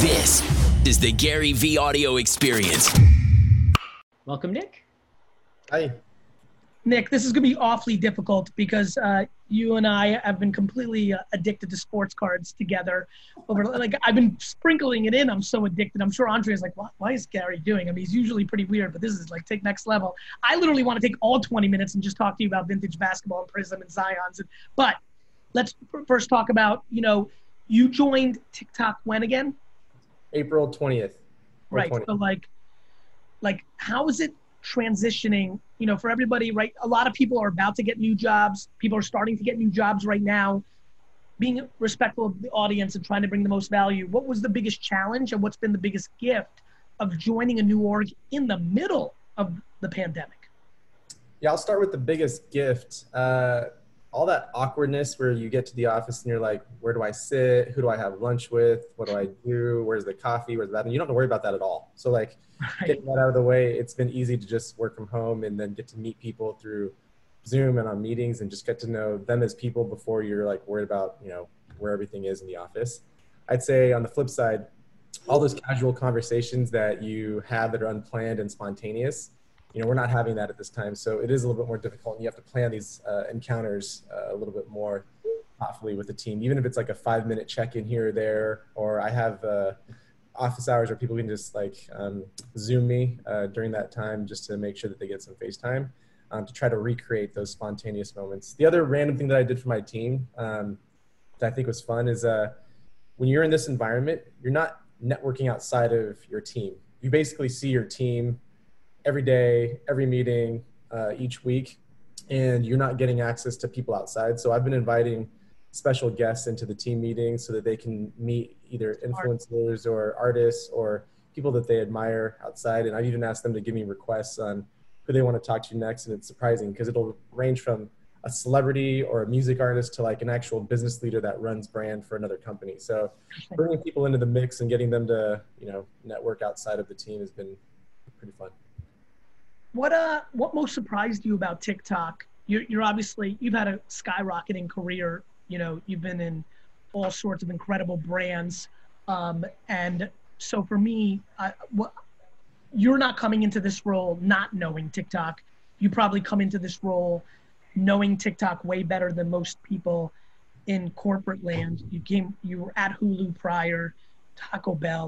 This is the Gary V Audio Experience. Welcome, Nick. Hi. Nick, this is going to be awfully difficult because you and I have been completely addicted to sports cards together. I've been sprinkling it in. I'm so addicted. I'm sure Andrea's like, why is Gary doing? I mean, he's usually pretty weird, but this is like take next level. I literally want to take all 20 minutes and just talk to you about vintage basketball and Prism and Zions. But let's first talk about, you joined TikTok when again? April 20th. Right. 20th. So like how is it transitioning, for everybody, right? A lot of people are about to get new jobs. People are starting to get new jobs right now. Being respectful of the audience and trying to bring the most value. What was the biggest challenge and what's been the biggest gift of joining a new org in the middle of the pandemic? Yeah, I'll start with the biggest gift. All that awkwardness where you get to the office and you're like, where do I sit? Who do I have lunch with? What do I do? Where's the coffee? Where's the bathroom? You don't have to worry about that at all. So getting that out of the way, it's been easy to just work from home and then get to meet people through Zoom and on meetings and just get to know them as people before you're like worried about, where everything is in the office. I'd say on the flip side, all those casual conversations that you have that are unplanned and spontaneous, we're not having that at this time. So it is a little bit more difficult and you have to plan these encounters a little bit more thoughtfully with the team, even if it's like a 5-minute check-in here or there, or I have office hours where people can just Zoom me during that time just to make sure that they get some FaceTime to try to recreate those spontaneous moments. The other random thing that I did for my team that I think was fun is when you're in this environment, you're not networking outside of your team. You basically see your team every day, every meeting, each week, and you're not getting access to people outside. So I've been inviting special guests into the team meetings so that they can meet either influencers or artists or people that they admire outside. And I've even asked them to give me requests on who they want to talk to next. And it's surprising because it'll range from a celebrity or a music artist to like an actual business leader that runs brand for another company. So bringing people into the mix and getting them to, network outside of the team has been pretty fun. What most surprised you about TikTok? You're obviously, you've had a skyrocketing career. You've been in all sorts of incredible brands. And so for me, you're not coming into this role not knowing TikTok. You probably come into this role knowing TikTok way better than most people in corporate land. You were at Hulu prior, Taco Bell.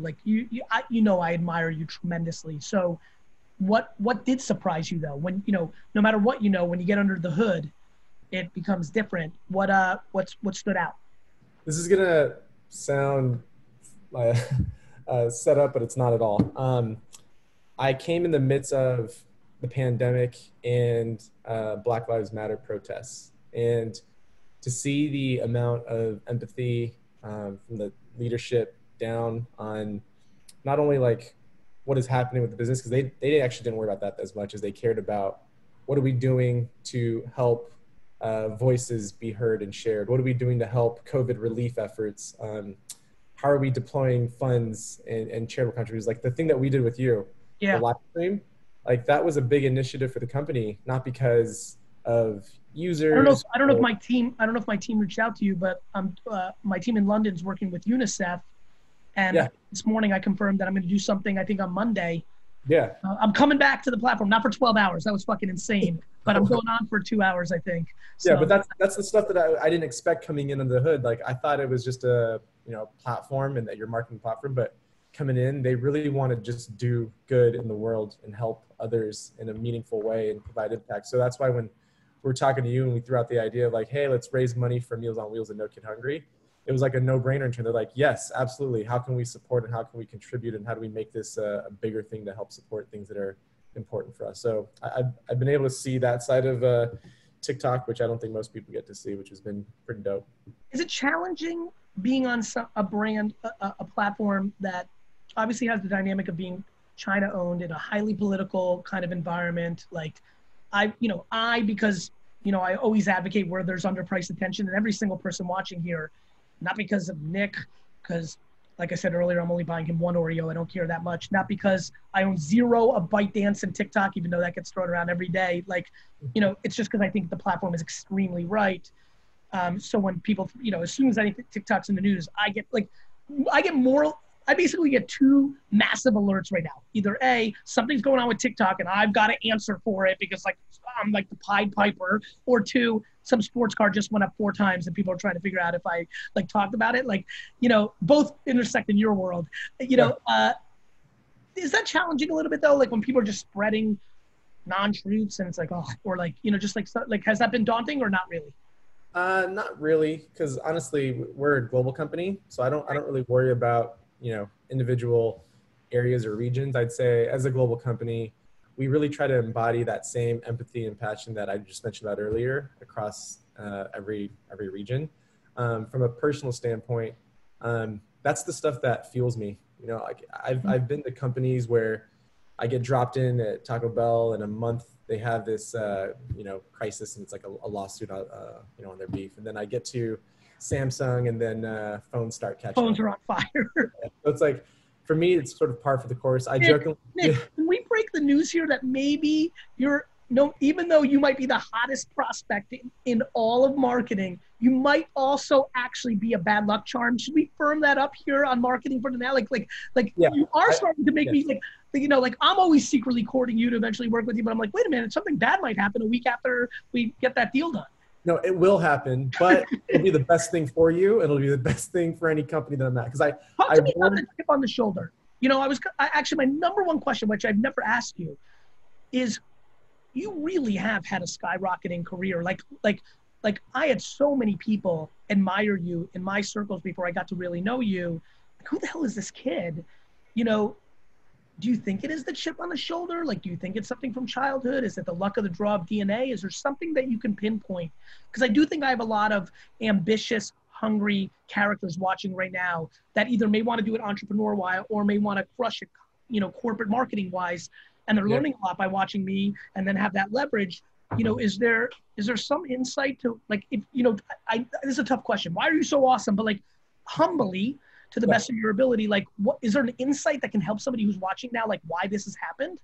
I admire you tremendously. So what did surprise you though? When, no matter what, when you get under the hood, it becomes different. What stood out? This is gonna sound like set up, but it's not at all. I came in the midst of the pandemic and Black Lives Matter protests, and to see the amount of empathy from the leadership down on not only what is happening with the business, because they actually didn't worry about that as much as they cared about what are we doing to help voices be heard and shared? What are we doing to help COVID relief efforts? How are we deploying funds in charitable countries? Like the thing that we did with you, the live stream, that was a big initiative for the company, not because of users. I don't know if my team reached out to you, but my team in London is working with UNICEF. And this morning I confirmed that I'm going to do something, I think on Monday. Yeah. I'm coming back to the platform, not for 12 hours. That was fucking insane. But I'm going on for 2 hours, I think. So, yeah, but that's the stuff that I didn't expect coming in under the hood. I thought it was just a platform and that your marketing platform, but coming in, they really want to just do good in the world and help others in a meaningful way and provide impact. So that's why when we're talking to you and we threw out the idea of hey, let's raise money for Meals on Wheels and No Kid Hungry, it was like a no-brainer in terms. They're like, yes, absolutely. How can we support and how can we contribute and how do we make this a bigger thing to help support things that are important for us? So I've been able to see that side of TikTok, which I don't think most people get to see, which has been pretty dope. Is it challenging being on a brand, a platform that obviously has the dynamic of being China owned in a highly political kind of environment? Because I always advocate where there's underpriced attention, and every single person watching here, not because of Nick, because like I said earlier, I'm only buying him one Oreo. I don't care that much. Not because I own zero of ByteDance and TikTok, even though that gets thrown around every day. It's just because I think the platform is extremely right. So when people, as soon as I think TikTok's in the news, I get more I basically get two massive alerts right now. Either A, something's going on with TikTok and I've got to answer for it because like I'm like the Pied Piper, or two, some sports car just went up 4 times and people are trying to figure out if I like talked about it. Like, you know, both intersect in your world. You know, is that challenging a little bit though? Like when people are just spreading non-truths and it's like, oh, or like, you know, just like has that been daunting or not really? Not really, because honestly, we're a global company, so I don't really worry about, you know, individual areas or regions. I'd say as a global company, we really try to embody that same empathy and passion that I just mentioned about earlier across every region. From a personal standpoint, that's the stuff that fuels me. You know, like I've been to companies where I get dropped in at Taco Bell in a month. They have this, you know, crisis, and it's like a lawsuit, you know, on their beef. And then I get to Samsung, and then phones start catching Phones up. are on fire. So it's like, for me, it's sort of par for the course. I Nick, jokingly, can we break the news here that maybe you're no, even though you might be the hottest prospect in all of marketing, you might also actually be a bad luck charm. Should we firm that up here on marketing for the now? Like Yeah. you are starting to make me like, you know, like I'm always secretly courting you to eventually work with you, but I'm like, wait a minute, something bad might happen a week after we get that deal done. No, it will happen, but it'll be the best thing for you. It'll be the best thing for any company that I'm at. Because Talk to me about the chip on the shoulder. You know, actually, my number one question, which I've never asked you, is you really have had a skyrocketing career. Like I had so many people admire you in my circles before I got to really know you. Like, who the hell is this kid? You know, do you think it is the chip on the shoulder? Like, do you think it's something from childhood? Is it the luck of the draw of DNA? Is there something that you can pinpoint? Because I do think I have a lot of ambitious, hungry characters watching right now that either may want to do it entrepreneur-wise or may want to crush it, you know, corporate marketing-wise. And they're learning a lot by watching me and then have that leverage. You know, is there some insight to, like, if, you know, this is a tough question. Why are you so awesome? But like humbly, to the best of your ability, like, what is there an insight that can help somebody who's watching now, like why this has happened?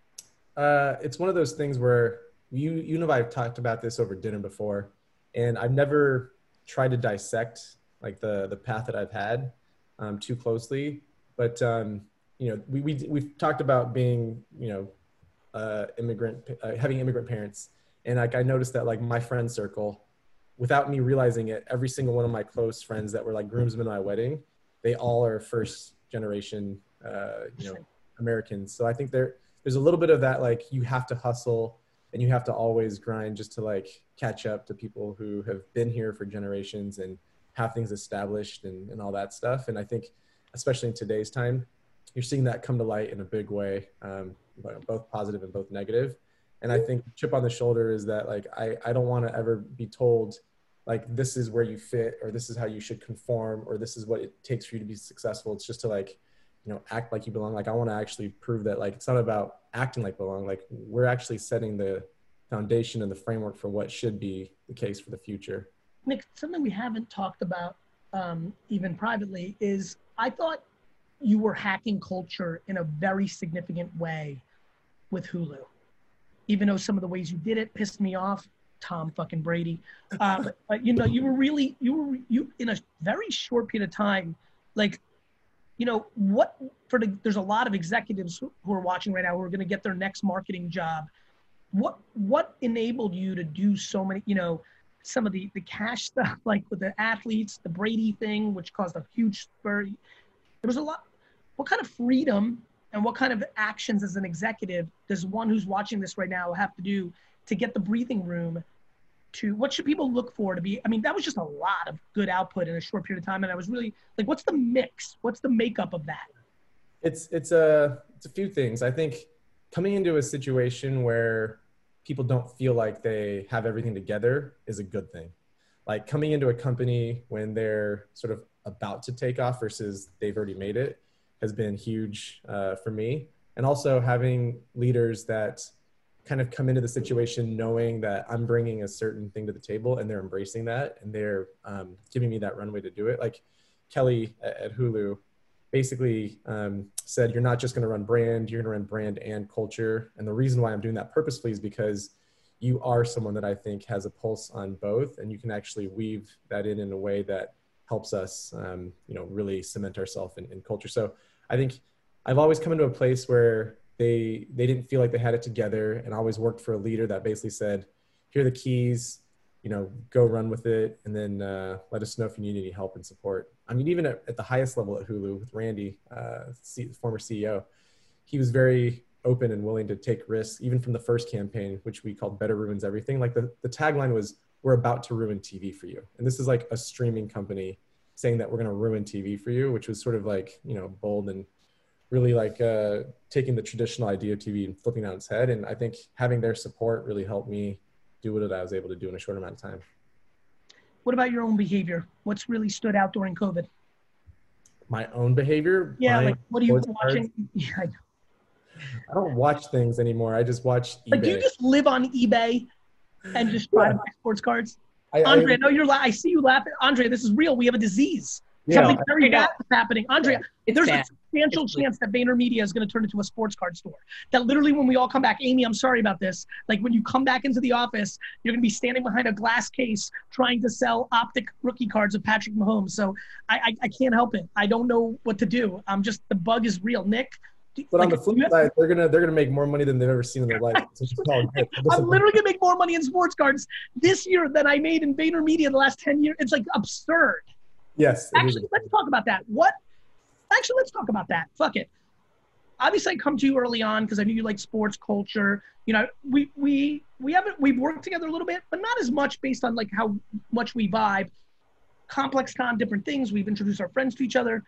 It's one of those things where you know, I've talked about this over dinner before, and I've never tried to dissect like the path that I've had too closely. But you know, we've talked about being, you know, having immigrant parents, and like I noticed that like my friend circle, without me realizing it, every single one of my close friends that were like groomsmen at my wedding, they all are first generation, you know, Americans. So I think there's a little bit of that, like you have to hustle and you have to always grind just to like catch up to people who have been here for generations and have things established and all that stuff. And I think, especially in today's time, you're seeing that come to light in a big way, both positive and both negative. And I think chip on the shoulder is that like, I don't want to ever be told like, this is where you fit, or this is how you should conform, or this is what it takes for you to be successful. It's just to like, you know, act like you belong. Like I want to actually prove that like, it's not about acting like belong. Like we're actually setting the foundation and the framework for what should be the case for the future. Nick, something we haven't talked about even privately is I thought you were hacking culture in a very significant way with Hulu. Even though some of the ways you did it pissed me off, Tom fucking Brady. But you know, you in a very short period of time, like, you know, there's a lot of executives who are watching right now who are going to get their next marketing job. What enabled you to do so many, you know, some of the cash stuff, like with the athletes, the Brady thing, which caused a huge spur. There was a lot. What kind of freedom and what kind of actions as an executive does one who's watching this right now have to do to get the breathing room to, what should people look for to be, I mean, that was just a lot of good output in a short period of time. And I was really like, what's the mix? What's the makeup of that? It's a few things. I think coming into a situation where people don't feel like they have everything together is a good thing. Like coming into a company when they're sort of about to take off versus they've already made it has been huge for me. And also having leaders that kind of come into the situation knowing that I'm bringing a certain thing to the table and they're embracing that and they're giving me that runway to do it. Like Kelly at Hulu basically said, you're not just going to run brand, you're going to run brand and culture. And the reason why I'm doing that purposefully is because you are someone that I think has a pulse on both, and you can actually weave that in a way that helps us, really cement ourselves in culture. So I think I've always come into a place where they didn't feel like they had it together, and I always worked for a leader that basically said, here are the keys, go run with it. And then let us know if you need any help and support. I mean, even at the highest level at Hulu with Randy, former CEO, he was very open and willing to take risks, even from the first campaign, which we called Better Ruins Everything. Like the tagline was, we're about to ruin TV for you. And this is like a streaming company saying that we're going to ruin TV for you, which was sort of like, bold and really like taking the traditional idea of TV and flipping it on its head. And I think having their support really helped me do what I was able to do in a short amount of time. What about your own behavior? What's really stood out during COVID? My own behavior? Yeah, like what are you watching? Yeah, I don't watch things anymore. I just watch eBay. Like, do you just live on eBay and just try to buy sports cards? Andre, I know I see you laughing. Andre, this is real. We have a disease. Something very bad is happening. Andre, there's a substantial chance that VaynerMedia is going to turn into a sports card store. That literally when we all come back, Amy, I'm sorry about this. Like when you come back into the office, you're going to be standing behind a glass case trying to sell optic rookie cards of Patrick Mahomes. So I can't help it. I don't know what to do. The bug is real. Nick? But on the flip side, they're gonna make more money than they've ever seen in their life. I'm literally gonna make more money in sports cards this year than I made in VaynerMedia the last 10 years. It's like absurd. Yes. Actually, let's talk about that. Let's talk about that. Fuck it. Obviously, I come to you early on because I knew you like sports culture. We've worked together a little bit, but not as much based on like how much we vibe. Complex Con, different things. We've introduced our friends to each other.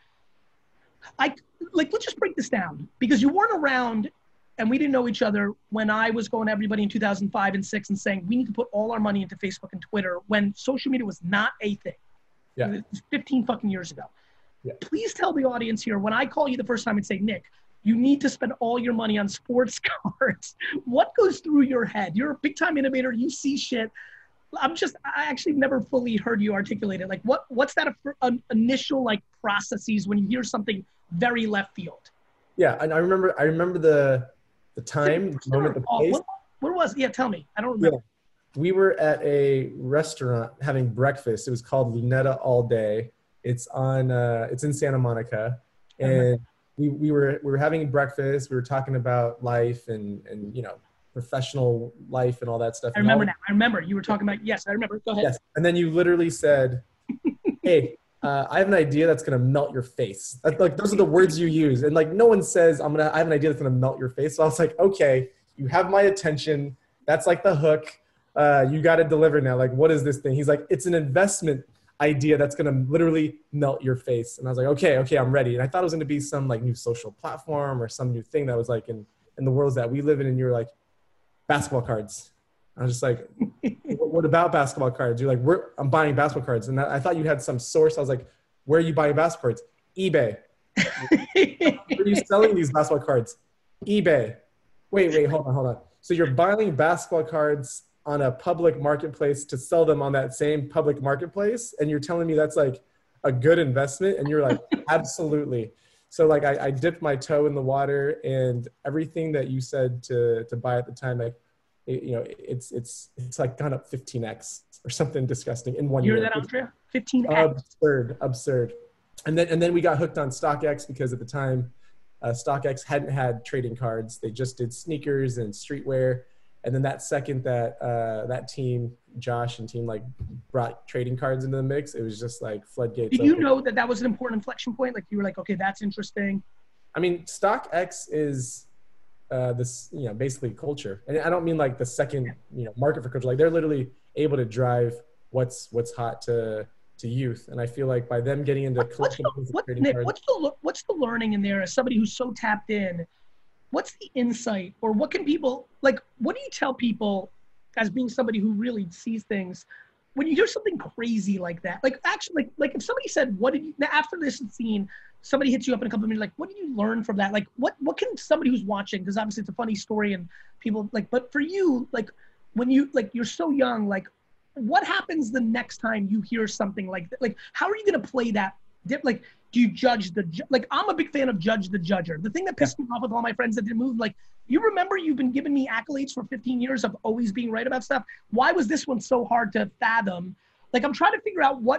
Let's just break this down because you weren't around and we didn't know each other when I was going to everybody in 2005 and 6 and saying we need to put all our money into Facebook and Twitter when social media was not a thing. Yeah. It was 15 fucking years ago. Yeah. Please tell the audience here, when I call you the first time and say, Nick, you need to spend all your money on sports cards. What goes through your head? You're a big time innovator. You see shit. I actually never fully heard you articulate it. Like what's that initial like processes when you hear something very left field? Yeah. And I remember the time, the moment, the place. What was? Yeah. Tell me. I don't remember. Yeah. We were at a restaurant having breakfast. It was called Lunetta All Day. It's in Santa Monica. And we were having breakfast. We were talking about life and professional life and all that stuff. I remember now. I remember you were talking about, yes, I remember. Go ahead. Yes. And then you literally said, hey, I have an idea that's going to melt your face. Like those are the words you use. And like, no one says I have an idea that's going to melt your face. So I was like, okay, you have my attention. That's like the hook. You got to deliver now. Like, what is this thing? He's like, it's an investment idea that's going to literally melt your face. And I was like, okay, I'm ready. And I thought it was going to be some like new social platform or some new thing that was like in the worlds that we live in. And you were like, basketball cards. I was just like, what about basketball cards? You're like, I'm buying basketball cards. And I thought you had some source. I was like, where are you buying basketball cards? eBay. Where are you selling these basketball cards? eBay. Wait, hold on. So you're buying basketball cards on a public marketplace to sell them on that same public marketplace. And you're telling me that's like a good investment? And you're like, absolutely. So like I dipped my toe in the water and everything that you said to buy at the time, like, it's like gone up 15x or something disgusting in 1 year. You hear that, Andrea? 15x. Absurd. And then we got hooked on StockX because at the time, StockX hadn't had trading cards. They just did sneakers and streetwear. And then that second that team, Josh and team, like brought trading cards into the mix, it was just like floodgates. Did you know that was an important inflection point? Like you were like, okay, that's interesting. I mean, StockX is this, basically culture. And I don't mean like the second, market for culture. Like they're literally able to drive what's hot to youth. And I feel like by them getting into what's the learning in there as somebody who's so tapped in? What's the insight, or what can people, like, what do you tell people as being somebody who really sees things when you hear something crazy like that? Like, actually, like if somebody said, after this scene, somebody hits you up in a couple of minutes, like, what did you learn from that? Like, what can somebody who's watching, because obviously it's a funny story and people, like, but for you, like, when you, like, you're so young, like, what happens the next time you hear something like that? Like, how are you going to play that? Like, do you judge like, I'm a big fan of Judge the Judger. The thing that pissed me off with all my friends that didn't move, like, you remember you've been giving me accolades for 15 years of always being right about stuff. Why was this one so hard to fathom? Like, I'm trying to figure out what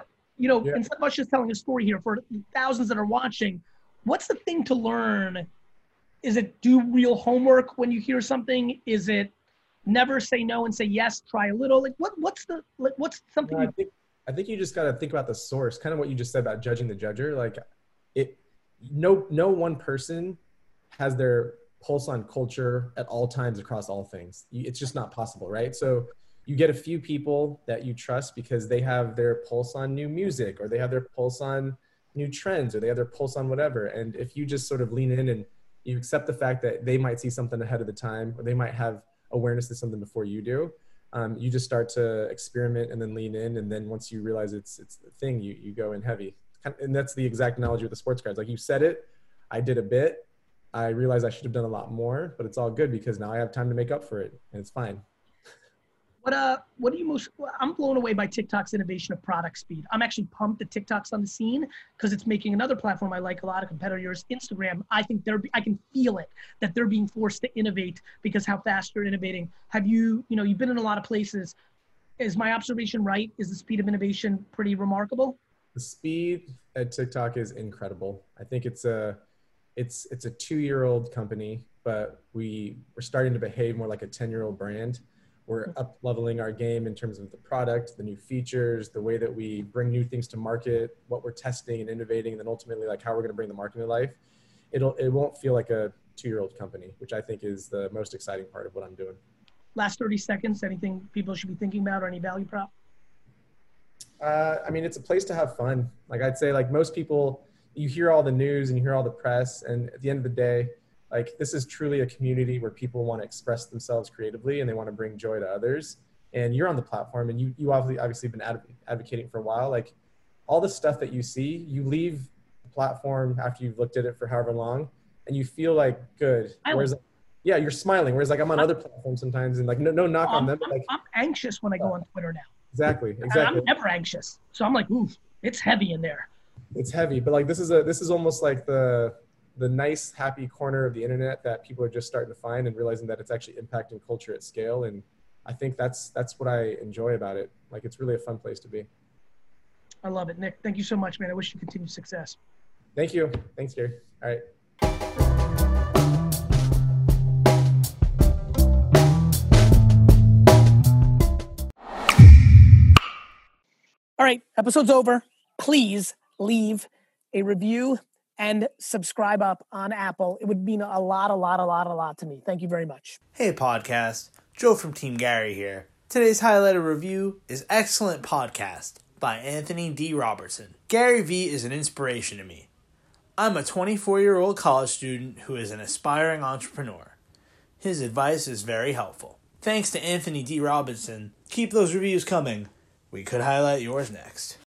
Yeah. instead of us just telling a story here for thousands that are watching, what's the thing to learn? Is it do real homework when you hear something? Is it never say no and say yes, try a little? Like what's something No, I think you just got to think about the source, kind of what you just said about judging the judger. Like no one person has their pulse on culture at all times across all things. It's just not possible, right? So you get a few people that you trust because they have their pulse on new music, or they have their pulse on new trends, or they have their pulse on whatever. And if you just sort of lean in and you accept the fact that they might see something ahead of the time, or they might have awareness to something before you do, you just start to experiment and then lean in. And then once you realize it's the thing, you go in heavy. And that's the exact analogy with the sports cards. Like you said it, I did a bit. I realized I should have done a lot more, but it's all good because now I have time to make up for it, and it's fine. What do you I'm blown away by TikTok's innovation of product speed. I'm actually pumped that TikTok's on the scene because it's making another platform I like a lot of competitors, Instagram. I think I can feel it, that they're being forced to innovate because how fast you're innovating. Have you've been in a lot of places. Is my observation right? Is the speed of innovation pretty remarkable? The speed at TikTok is incredible. I think it's a 2-year-old company, but we're starting to behave more like a 10-year-old brand. We're up leveling our game in terms of the product, the new features, the way that we bring new things to market, what we're testing and innovating, and then ultimately like how we're going to bring the marketing to life. It won't feel like a 2-year-old company, which I think is the most exciting part of what I'm doing. Last 30 seconds, anything people should be thinking about or any value prop? I mean, it's a place to have fun. Like I'd say, like most people, you hear all the news and you hear all the press, and at the end of the day, like this is truly a community where people want to express themselves creatively and they want to bring joy to others. And you're on the platform, and you obviously been advocating for a while. Like all the stuff that you see, you leave the platform after you've looked at it for however long, and you feel like good. Whereas, yeah, you're smiling. Whereas like I'm on other platforms sometimes, and like no knock on them. But like I'm anxious when I go on Twitter now. Exactly. I'm never anxious, so I'm like, ooh, it's heavy in there. It's heavy, but like this is almost like the nice, happy corner of the internet that people are just starting to find and realizing that it's actually impacting culture at scale. And I think that's what I enjoy about it. Like it's really a fun place to be. I love it, Nick. Thank you so much, man. I wish you continued success. Thank you. Thanks, Gary. All right. All right, episode's over. Please leave a review and subscribe up on Apple. It would mean a lot to me. Thank you very much. Hey podcast, Joe from Team Gary here. Today's highlighted review is Excellent Podcast by Anthony D. Robertson. Gary V is an inspiration to me. I'm a 24-year-old college student who is an aspiring entrepreneur. His advice is very helpful. Thanks to Anthony D. Robertson. Keep those reviews coming. We could highlight yours next.